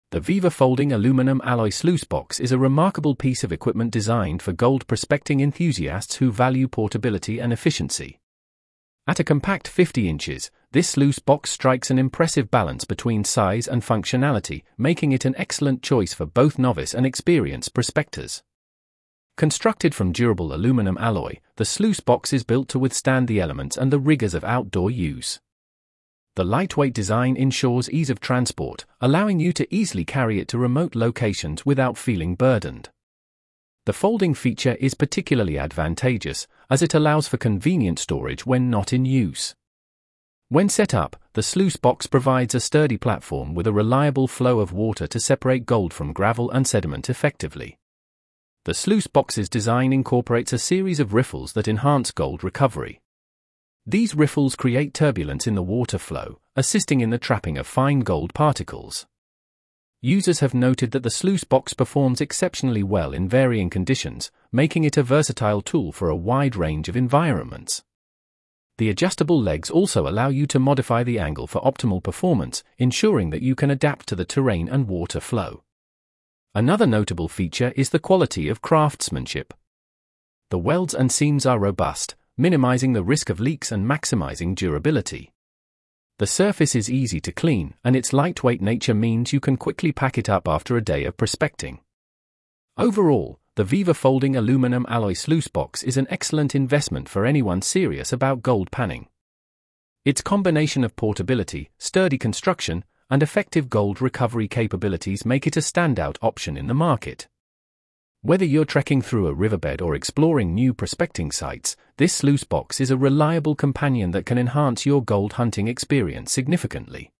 The Viva Folding Aluminum Alloy Sluice Box is a remarkable piece of equipment designed for gold prospecting enthusiasts who value portability and efficiency. At a compact 50 inches, this sluice box strikes an impressive balance between size and functionality, making it an excellent choice for both novice and experienced prospectors. Constructed from durable aluminum alloy, the sluice box is built to withstand the elements and the rigors of outdoor use. The lightweight design ensures ease of transport, allowing you to easily carry it to remote locations without feeling burdened. The folding feature is particularly advantageous, as it allows for convenient storage when not in use. When set up, the sluice box provides a sturdy platform with a reliable flow of water to separate gold from gravel and sediment effectively. The sluice box's design incorporates a series of riffles that enhance gold recovery. These riffles create turbulence in the water flow, assisting in the trapping of fine gold particles. Users have noted that the sluice box performs exceptionally well in varying conditions, making it a versatile tool for a wide range of environments. The adjustable legs also allow you to modify the angle for optimal performance, ensuring that you can adapt to the terrain and water flow. Another notable feature is the quality of craftsmanship. The welds and seams are robust, minimizing the risk of leaks and maximizing durability. The surface is easy to clean, and its lightweight nature means you can quickly pack it up after a day of prospecting. Overall, the Viva Folding Aluminum Alloy Sluice Box is an excellent investment for anyone serious about gold panning. Its combination of portability, sturdy construction, and effective gold recovery capabilities make it a standout option in the market. Whether you're trekking through a riverbed or exploring new prospecting sites, this sluice box is a reliable companion that can enhance your gold hunting experience significantly.